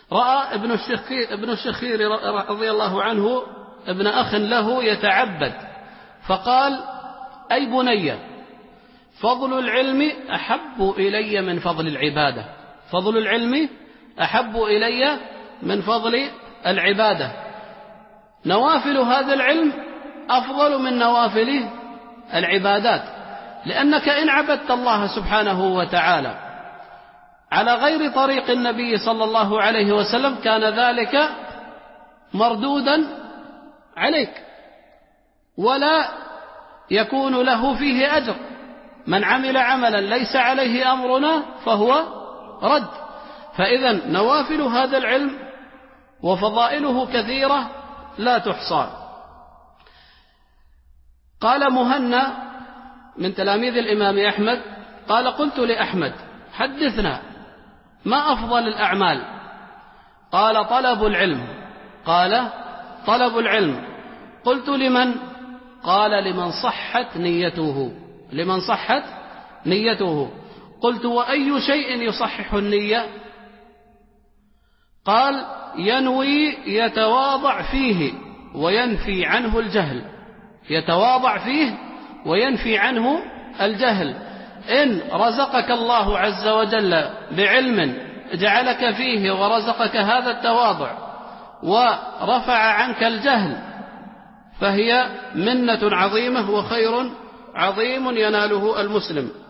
رأى ابن الشخير رضي الله عنه ابن أخ له يتعبد، فقال: أي بني، فضل العلم أحب إلي من فضل العبادة، فضل العلم أحب إلي من فضل العبادة، نوافل هذا العلم أفضل من نوافل العبادات، لأنك إن عبدت الله سبحانه وتعالى على غير طريق النبي صلى الله عليه وسلم كان ذلك مردودا عليك ولا يكون له فيه أجر. من عمل عملا ليس عليه أمرنا فهو رد. فإذا نوافل هذا العلم وفضائله كثيرة لا تحصى. قال مهنا من تلاميذ الإمام أحمد قال: قلت لأحمد: حدثنا ما أفضل الأعمال؟ قال: طلب العلم. قال: طلب العلم. قلت: لمن؟ قال: لمن صحت نيته، لمن صحت نيته. قلت: وأي شيء يصحح النية؟ قال: ينوي يتواضع فيه وينفي عنه الجهل، يتواضع فيه وينفي عنه الجهل. إن رزقك الله عز وجل بعلم جعلك فيه ورزقك هذا التواضع ورفع عنك الجهل فهي منة عظيمة وخير عظيم يناله المسلم.